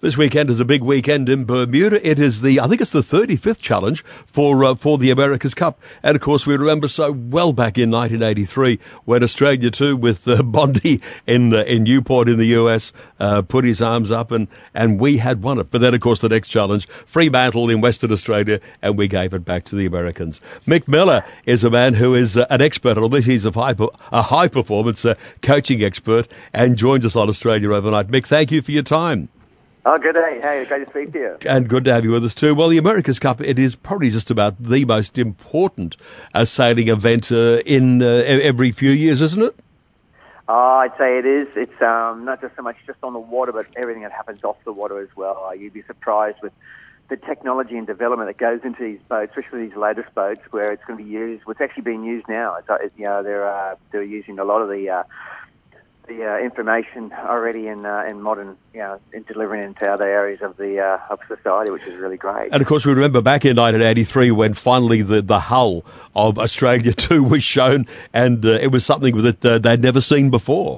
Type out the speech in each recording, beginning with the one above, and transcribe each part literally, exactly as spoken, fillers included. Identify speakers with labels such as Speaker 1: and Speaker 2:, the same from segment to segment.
Speaker 1: This weekend is a big weekend in Bermuda. It is the, I think it's the thirty-fifth challenge for uh, for the America's Cup. And, of course, we remember so well back in nineteen eighty-three when Australia too, with uh, Bondi in uh, in Newport in the U S, uh, put his arms up and, and we had won it. But then, of course, the next challenge, Fremantle in Western Australia, and we gave it back to the Americans. Mick Miller is a man who is uh, an expert on this. He's a high, a high performance uh, coaching expert and joins us on Australia Overnight. Mick, thank you for your time.
Speaker 2: Oh, good day. Hey, great to speak to you.
Speaker 1: And good to have you with us too. Well, the America's Cup, it is probably just about the most important uh, sailing event uh, in uh, every few years, isn't it?
Speaker 2: Oh, I'd say it is. It's um, not just so much just on the water, but everything that happens off the water as well. Uh, you'd be surprised with the technology and development that goes into these boats, especially these latest boats, where it's going to be used. Well, it's actually being used now. It's, it, you know, they're uh, they're using a lot of the uh, the uh, information already in uh, in modern, you know, in delivering into other areas of the uh, of society, which is really great.
Speaker 1: And of course, we remember back in nineteen eighty-three when finally the, the hull of Australia two was shown, and uh, it was something that uh, they'd never seen before.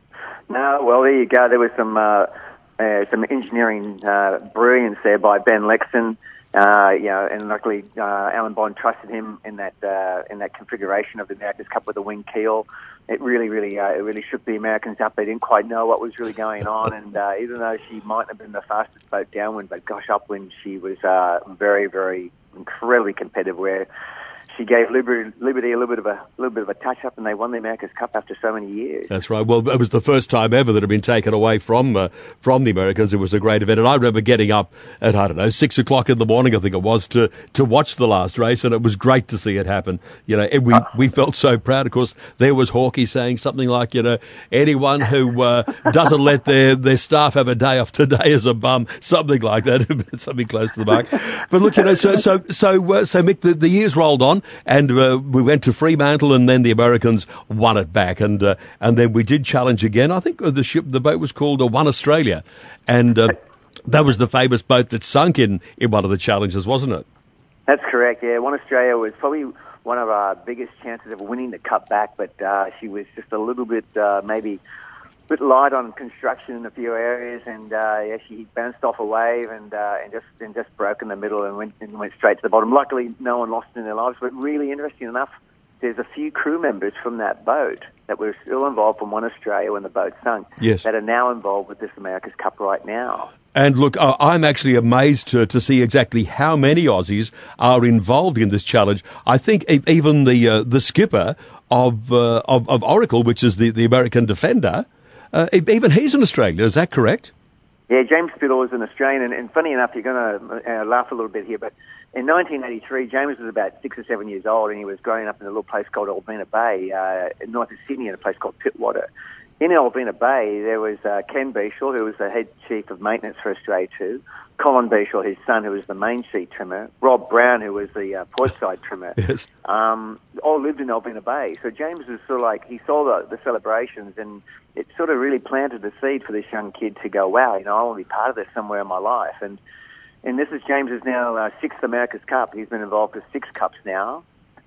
Speaker 2: No, well, there you go. There was some uh, uh, some engineering uh, brilliance there by Ben Lexton. Uh, you know, and luckily uh, Alan Bond trusted him in that uh, in that configuration of the America's Cup with the wing keel. It really, really, uh, it really shook the Americans up. They didn't quite know what was really going on, and uh, even though she might have been the fastest boat downwind, but gosh, upwind, she was uh, very, very incredibly competitive. Where she gave Liberty, Liberty a little bit of a little bit of a touch up, and they won the America's Cup after so many years.
Speaker 1: That's right. Well, it was the first time ever that had been taken away from uh, from the Americans. It was a great event, and I remember getting up at I don't know six o'clock in the morning, I think it was, to to watch the last race, and it was great to see it happen. You know, and we we felt so proud. Of course, there was Hawkeye saying something like, you know, anyone who uh, doesn't let their their staff have a day off today is a bum, something like that, something close to the mark. But look, you know, so so so uh, so Mick, the, the years rolled on. And uh, we went to Fremantle, and then the Americans won it back, and uh, and then we did challenge again. I think the ship, the boat was called uh, One Australia, and uh, that was the famous boat that sunk in in one of the challenges, wasn't it?
Speaker 2: That's correct. Yeah, One Australia was probably one of our biggest chances of winning the cup back, but uh, she was just a little bit uh, maybe. bit light on construction in a few areas, and uh, yeah, she bounced off a wave and uh, and just and just broke in the middle and went and went straight to the bottom. Luckily, no one lost in their lives. But really interesting enough, there's a few crew members from that boat that were still involved from One Australia when the boat sunk.
Speaker 1: Yes.
Speaker 2: That are now involved with this America's Cup right now.
Speaker 1: And look, uh, I'm actually amazed to, to see exactly how many Aussies are involved in this challenge. I think even the uh, the skipper of, uh, of of Oracle, which is the, the American Defender. Uh, even he's in Australia, is that correct?
Speaker 2: Yeah, James Spittle is an Australian, and, and funny enough, you're going to uh, laugh a little bit here, but in nineteen eighty-three, James was about six or seven years old, and he was growing up in a little place called Albina Bay, uh, north of Sydney, in a place called Pittwater. In Albina Bay, there was uh, Ken Beashall, who was the head chief of maintenance for Australia two, Colin Beashall, his son, who was the main sheet trimmer, Rob Brown, who was the uh, portside trimmer,
Speaker 1: yes.
Speaker 2: um, all lived in Albina Bay. So James was sort of like, he saw the, the celebrations, and it sort of really planted the seed for this young kid to go, wow, you know, I want to be part of this somewhere in my life. And and this is James's now uh, sixth America's Cup. He's been involved with six cups now.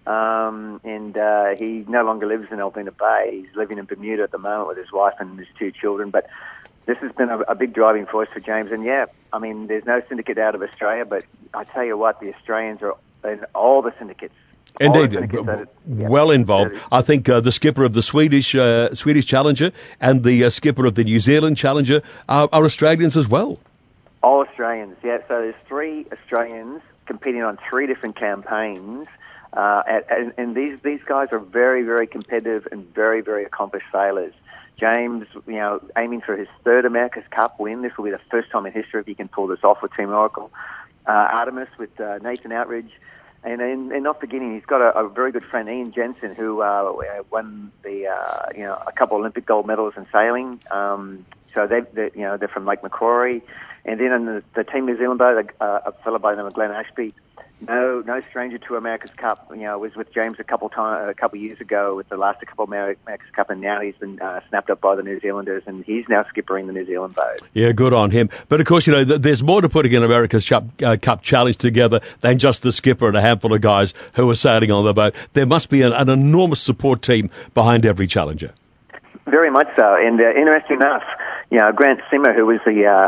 Speaker 2: Um, and uh, he no longer lives in Albina Bay. He's living in Bermuda at the moment with his wife and his two children. But this has been a, a big driving force for James. And, yeah, I mean, there's no syndicate out of Australia, but I tell you what, the Australians are in all the syndicates.
Speaker 1: Indeed, it, well involved. I think uh, the skipper of the Swedish uh, Swedish Challenger and the uh, skipper of the New Zealand Challenger are, are Australians as well.
Speaker 2: All Australians, yeah. So there's three Australians competing on three different campaigns. Uh, and, and these these guys are very, very competitive and very, very accomplished sailors. James, you know, aiming for his third America's Cup win. This will be the first time in history if he can pull this off with Team Oracle. Uh, Artemis with uh, Nathan Outridge. And, and, and not forgetting, he's got a, a very good friend, Ian Jensen, who uh, won the uh, you know a couple of Olympic gold medals in sailing. Um, so they, they you know they're from Lake Macquarie. And then on the, the Team New Zealand boat, uh, a fellow by the name of Glenn Ashby. No, no stranger to America's Cup. You know, was with James a couple time, a couple years ago with the last couple of America's Cup, and now he's been uh, snapped up by the New Zealanders, and he's now skippering the New Zealand boat. Yeah,
Speaker 1: good on him. But of course, you know, th- there's more to putting an America's Cup, uh, Cup challenge together than just the skipper and a handful of guys who are sailing on the boat. There must be an, an enormous support team behind every challenger.
Speaker 2: Very much so, and uh, interesting enough, you know, Grant Simmer, who was the uh,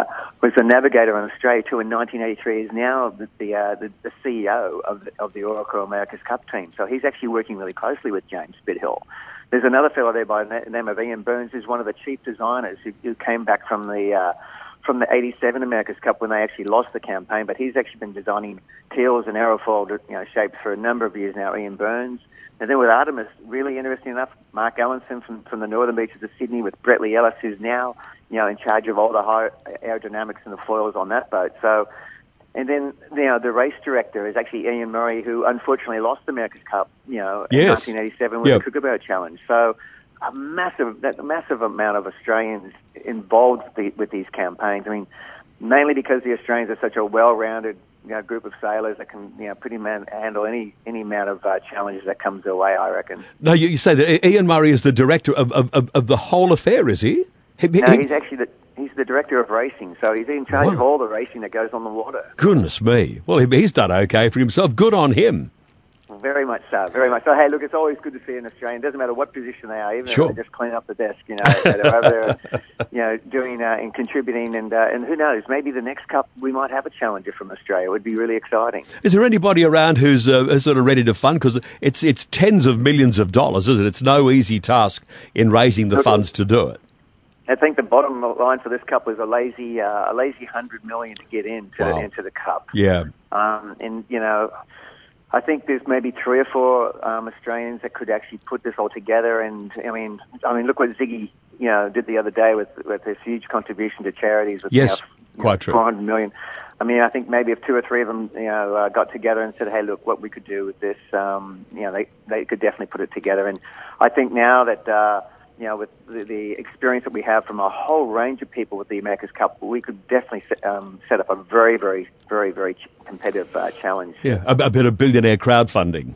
Speaker 2: was the navigator on Australia too in nineteen eighty-three, is now the the, uh, the, the C E O of the, of the Oracle America's Cup team. So he's actually working really closely with James Spithill. There's another fellow there by the name of Ian Burns, who's one of the chief designers who, who came back from the uh, from the eighty-seven America's Cup when they actually lost the campaign. But he's actually been designing keels and aerofoil, you know, shapes for a number of years now, Ian Burns. And then with Artemis, really interesting enough, Mark Allenson from, from the northern beaches of Sydney with Bretley Ellis, who's now, you know, in charge of all the high aerodynamics and the foils on that boat. So, and then, you know, the race director is actually Ian Murray, who unfortunately lost the America's Cup, you know, in
Speaker 1: yes.
Speaker 2: nineteen eighty-seven with
Speaker 1: yep.
Speaker 2: the Kookaburra Challenge. So, a massive, that massive amount of Australians involved with, the, with these campaigns. I mean, mainly because the Australians are such a well-rounded, you know, group of sailors that can, you know, pretty man handle any any amount of uh, challenges that comes their way, I reckon.
Speaker 1: No, you, you say that Ian Murray is the director of, of, of, of the whole affair, is he? he
Speaker 2: no,
Speaker 1: he,
Speaker 2: he's actually the he's the director of racing, so he's in charge
Speaker 1: wow.
Speaker 2: of all the racing that goes on the water.
Speaker 1: Goodness me. Well, he, he's done okay for himself. Good on him.
Speaker 2: Very much so, very much so. Hey, look, it's always good to see an Australian. It doesn't matter what position they are, even
Speaker 1: sure.
Speaker 2: if they just clean up the desk, you know, they're over there, you know, doing uh, and contributing, and uh, and who knows, maybe the next Cup we might have a challenger from Australia. It would be really exciting.
Speaker 1: Is there anybody around who's uh, sort of ready to fund? Because it's it's tens of millions of dollars, isn't it? It's no easy task in raising the
Speaker 2: look,
Speaker 1: funds to do it.
Speaker 2: I think the bottom line for this Cup was a lazy uh, a lazy hundred million to get into
Speaker 1: wow.
Speaker 2: into the Cup.
Speaker 1: Yeah,
Speaker 2: um, and you know. I think there's maybe three or four um, Australians that could actually put this all together. And I mean, I mean, look what Ziggy, you know, did the other day with with his huge contribution to charities. With,
Speaker 1: yes,
Speaker 2: you know,
Speaker 1: quite
Speaker 2: you know,
Speaker 1: true.
Speaker 2: four hundred million. I mean, I think maybe if two or three of them, you know, uh, got together and said, "Hey, look, what we could do with this," um, you know, they they could definitely put it together. And I think now that uh, you know, with the, the experience that we have from a whole range of people with the America's Cup, we could definitely set, um, set up a very, very, very, very competitive uh, challenge.
Speaker 1: Yeah, a, a bit of billionaire crowdfunding.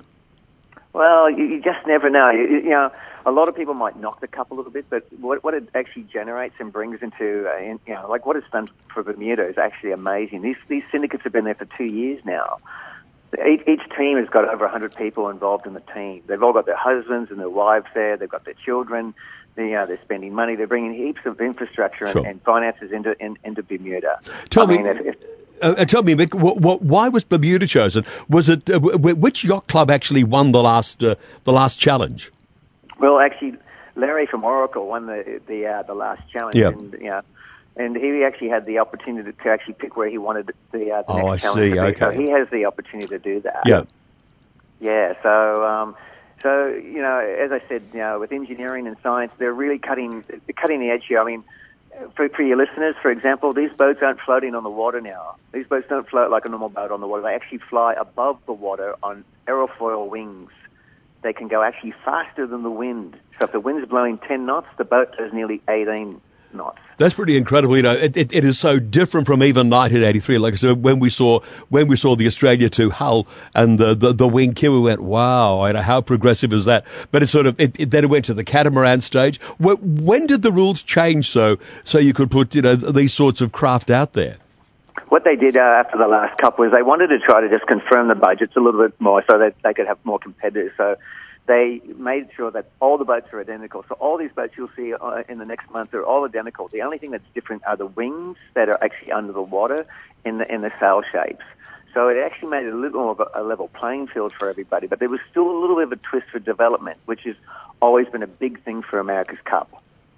Speaker 2: Well, you, you just never know. You, you know, a lot of people might knock the Cup a little bit, but what, what it actually generates and brings into, uh, in, you know, like what it's done for Bermuda is actually amazing. These these syndicates have been there for two years now. Each, each team has got over one hundred people involved in the team. They've all got their husbands and their wives there. They've got their children. They, you know, they're spending money. They're bringing heaps of infrastructure
Speaker 1: sure.
Speaker 2: and, and finances into in, into Bermuda.
Speaker 1: Tell
Speaker 2: I
Speaker 1: me,
Speaker 2: mean, if, if,
Speaker 1: uh, tell me, Mick, what, what, why was Bermuda chosen? Was it uh, w- which yacht club actually won the last uh, the last challenge?
Speaker 2: Well, actually, Larry from Oracle won the the uh, the last challenge.
Speaker 1: Yeah.
Speaker 2: And, you know, and he actually had the opportunity to actually pick where he wanted the, uh, the
Speaker 1: oh,
Speaker 2: next
Speaker 1: I
Speaker 2: challenge
Speaker 1: see.
Speaker 2: to be.
Speaker 1: Okay.
Speaker 2: So he has the opportunity to do that.
Speaker 1: Yeah.
Speaker 2: Yeah. So, um, so you know, as I said, you know, with engineering and science, they're really cutting they're cutting the edge here. I mean, for, for your listeners, for example, these boats aren't floating on the water now. These boats don't float like a normal boat on the water. They actually fly above the water on aerofoil wings. They can go actually faster than the wind. So if the wind's blowing ten knots, the boat does nearly eighteen knots.
Speaker 1: That's pretty incredible. You know, it, it, it is so different from even nineteen eighty-three. Like I said, when we saw when we saw the Australia two hull and the the, the wing keel, we went, wow, you know, how progressive is that? But it's sort of it, it, then it went to the catamaran stage. When, when did the rules change so so you could put, you know, these sorts of craft out there?
Speaker 2: What they did uh, after the last Cup was they wanted to try to just confirm the budgets a little bit more so that they could have more competitors. So they made sure that all the boats are identical. So all these boats you'll see uh, in the next month are all identical. The only thing that's different are the wings that are actually under the water in the in the sail shapes. So it actually made it a little more of a, a level playing field for everybody. But there was still a little bit of a twist for development, which has always been a big thing for America's Cup.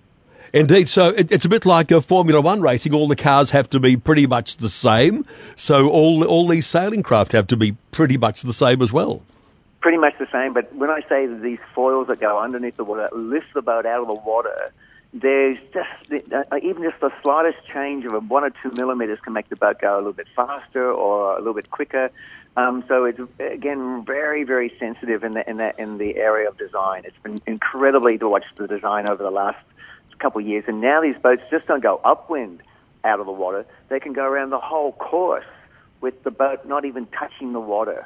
Speaker 1: Indeed, so it, it's a bit like uh, Formula One racing. All the cars have to be pretty much the same. So all all these sailing craft have to be pretty much the same as well.
Speaker 2: Pretty much the same, but when I say that these foils that go underneath the water lift the boat out of the water, there's just uh, even just the slightest change of a one or two millimeters can make the boat go a little bit faster or a little bit quicker. Um, so it's again very, very sensitive in the in that in the area of design. It's been incredibly to watch the design over the last couple of years, and now these boats just don't go upwind out of the water. They can go around the whole course with the boat not even touching the water.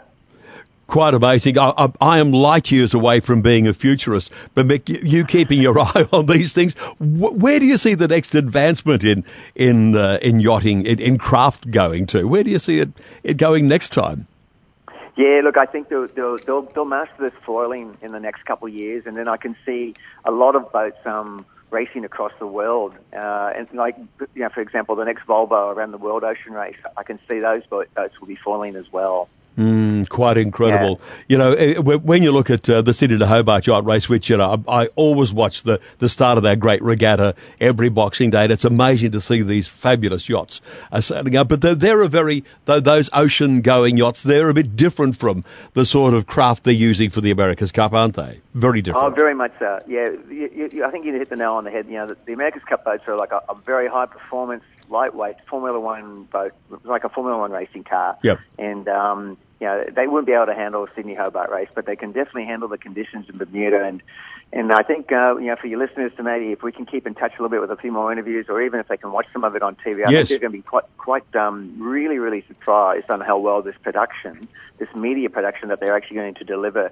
Speaker 1: Quite amazing. I, I, I am light years away from being a futurist, but Mick, you, you keeping your eye on these things, wh- where do you see the next advancement in in uh, in yachting, in, in craft going to? Where do you see it, it going next time?
Speaker 2: Yeah, look, I think they'll, they'll, they'll, they'll master this foiling in the next couple of years, and then I can see a lot of boats um, racing across the world. Uh, and like, you know, for example, the next Volvo around the World Ocean Race, I can see those boats will be falling as well.
Speaker 1: Mm, quite incredible.
Speaker 2: Yeah.
Speaker 1: You know, eh, when you look at uh, the Sydney to Hobart Yacht Race, which, you know, I, I always watch the, the start of that great regatta every Boxing Day, and it's amazing to see these fabulous yachts uh, sailing up. But they're, they're a very, those ocean-going yachts, they're a bit different from the sort of craft they're using for the America's Cup, aren't they? Very different.
Speaker 2: Oh, very much so. Yeah, you, you, I think you hit the nail on the head. You know, the, the America's Cup boats are like a, a very high-performance, lightweight Formula One boat, like a Formula One racing car.
Speaker 1: Yep.
Speaker 2: And, um, you know, they wouldn't be able to handle a Sydney Hobart race, but they can definitely handle the conditions in Bermuda. And, and I think, uh, you know, for your listeners to maybe, if we can keep in touch a little bit with a few more interviews, or even if they can watch some of it on T V, I
Speaker 1: yes.
Speaker 2: think they're going to be quite, quite, um, really, really surprised on how well this production, this media production that they're actually going to deliver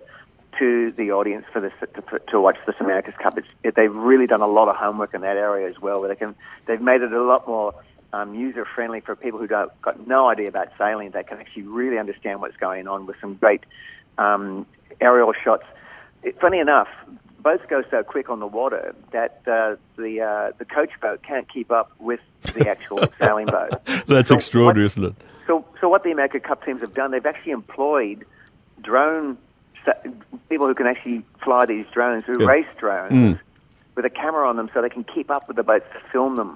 Speaker 2: to the audience for this to, to watch this America's Cup. It's, it, they've really done a lot of homework in that area as well, where they can, they've made it a lot more Um, user-friendly for people who don't got no idea about sailing. They can actually really understand what's going on with some great um, aerial shots. It, funny enough, boats go so quick on the water that uh, the uh, the coach boat can't keep up with the actual sailing boat.
Speaker 1: That's
Speaker 2: so
Speaker 1: extraordinary,
Speaker 2: what,
Speaker 1: isn't it?
Speaker 2: So, so what the America Cup teams have done, they've actually employed drone people who can actually fly these drones, who
Speaker 1: yeah.
Speaker 2: race drones,
Speaker 1: mm.
Speaker 2: with a camera on them, so they can keep up with the boats to film them.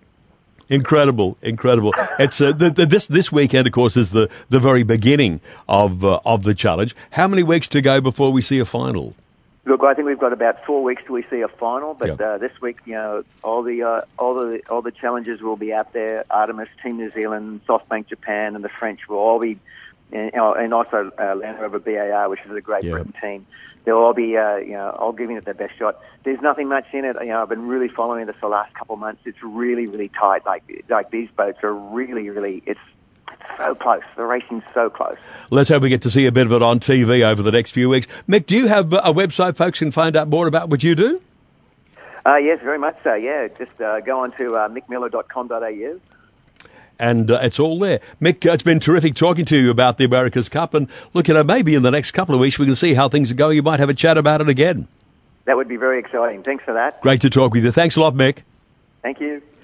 Speaker 1: Incredible, incredible. It's uh, the, the, this this weekend, of course, is the, the very beginning of uh, of the challenge. How many weeks to go before we see a final?
Speaker 2: Look, I think we've got about four weeks till we see a final. But
Speaker 1: yep.
Speaker 2: uh, this week, you know, all the uh, all the all the challenges will be out there. Artemis, Team New Zealand, SoftBank Japan, and the French will all be, and, and also uh, Land Rover B A R, which is a Great
Speaker 1: yep.
Speaker 2: Britain team. They'll all be, uh, you know, all giving it their best shot. There's nothing much in it. You know, I've been really following this the last couple of months. It's really, really tight. Like, like these boats are really, really. It's, it's so close. The racing's so close.
Speaker 1: Let's hope we get to see a bit of it on T V over the next few weeks. Mick, do you have a website folks can find out more about what you do?
Speaker 2: Uh, yes, very much so. Yeah, just uh, go on to uh, mick miller dot com dot a u.
Speaker 1: And uh, it's all there. Mick, uh, it's been terrific talking to you about the America's Cup. And look, you know, maybe in the next couple of weeks we can see how things are going. You might have a chat about it again.
Speaker 2: That would be very exciting. Thanks for that.
Speaker 1: Great to talk with you. Thanks a lot, Mick.
Speaker 2: Thank you.